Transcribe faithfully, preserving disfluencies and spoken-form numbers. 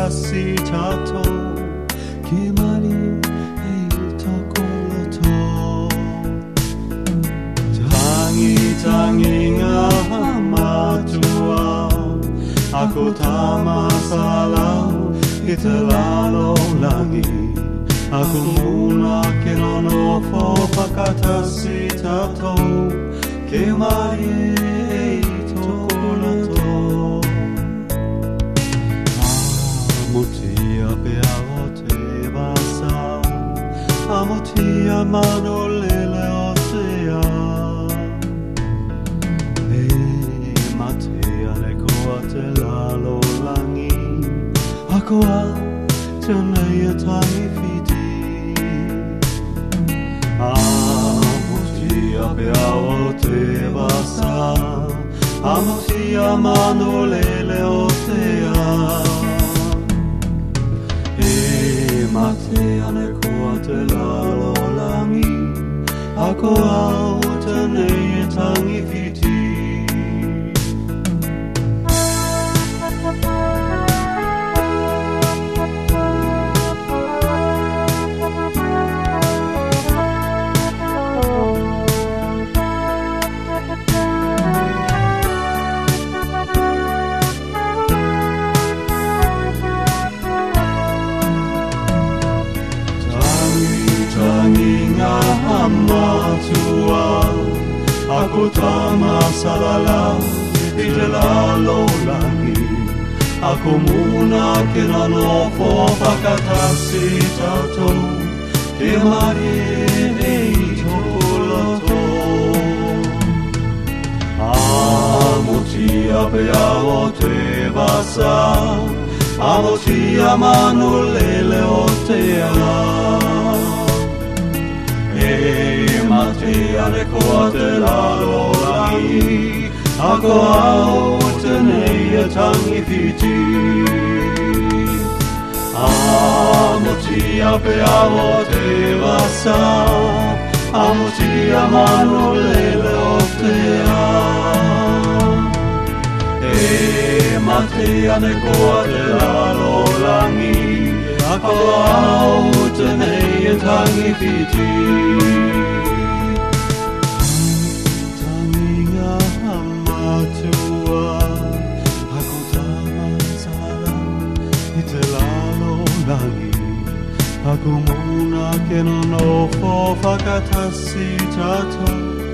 fakatasi tato Kimari itokoloto Tangi tangi ngahamatua Aku tak masalah Iterlalo lagi Aku munakin ono fo fakatasi tato Kimari itokoloto Amutia beavo te basa Amutia manolele osea E matea nekoa te lalo langi Akoa te neia tangi fiti Amutia beavo te basa Amutia manolele osea Matea ne koa te lalo langi Ako au te nei tangi fiti Matua Aku tak masalah Iterlalo lagi Aku munakin ono fo fakatasi tato Kimari itokoloto Amutia beavo te basa Amutia manolele otea Matea ne koa te lalo langi Ako au te neia tangi fiti Amutia beavo te vasa Amutia manolele otea E matea ne koa te lalo langi Ako au te neia tangi fiti Aku tak masalah Iterlalo lagi Aku munakin ono fo fakatasi tato